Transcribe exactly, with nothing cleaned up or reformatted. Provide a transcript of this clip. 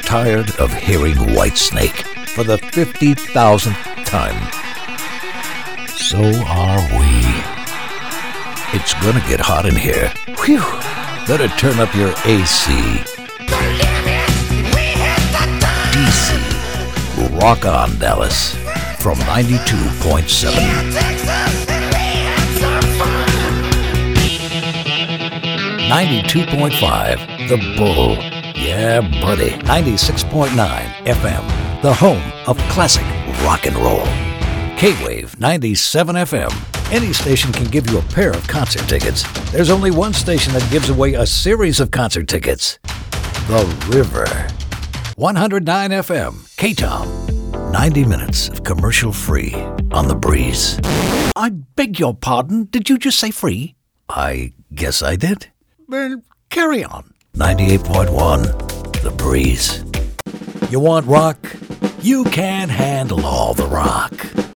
tired of hearing Whitesnake for the fifty thousandth time? So are we. It's gonna get hot in here. Whew. Better turn up your A C. D C. Rock on, Dallas. From ninety-two point seven. ninety-two point five, The Bull. Yeah, buddy. ninety-six point nine F M, the home of classic rock and roll. K-Wave ninety-seven F M. Any station can give you a pair of concert tickets. There's only one station that gives away a series of concert tickets. The River. one oh nine F M. K-Tom. ninety minutes of commercial-free on the breeze. I beg your pardon. Did you just say free? I guess I did. Well, carry on. ninety-eight point one, The Breeze. You want rock? You can't handle all the rock.